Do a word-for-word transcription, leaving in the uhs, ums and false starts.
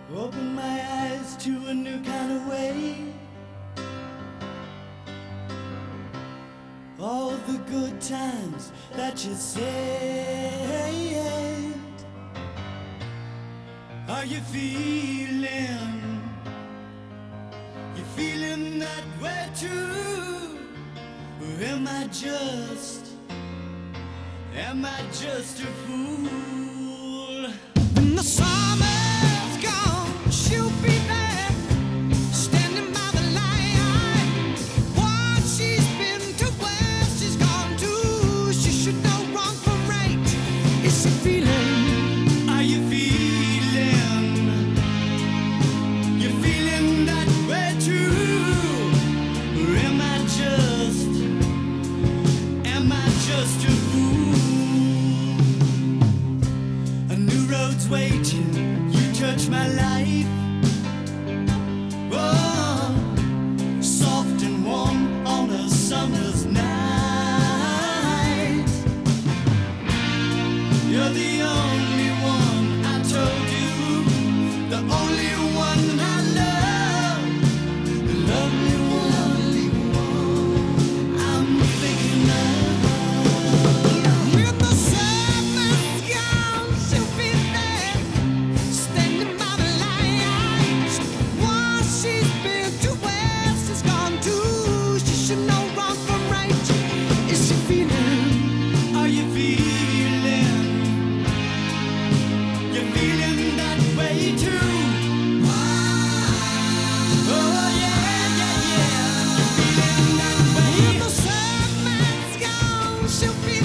Open my eyes to a new kind of way. All the good times that you said. Are you feeling? You feeling that way too? Or am I just, am I just a fool? When the summer's gone, she'll be there, standing by the light. What she's been to, where she's gone to, she should know wrong from right. Is she feeling? Are you feeling? You feeling that way too? Or am I just, am I just a fool? A new road's waiting, you touch my life. Oh, soft and warm on a summer's night. You're the only one, I told you, the only one I love, the lovely one I'm thinking of. When the summer's gone, she'll be there, standing by the light. What she's been to, where she's gone to, she should know wrong from right. Is she feeling? Are you feeling? You're feeling that way too. Oh yeah, yeah, yeah. You're feeling that way. When the summer's gone, she'll be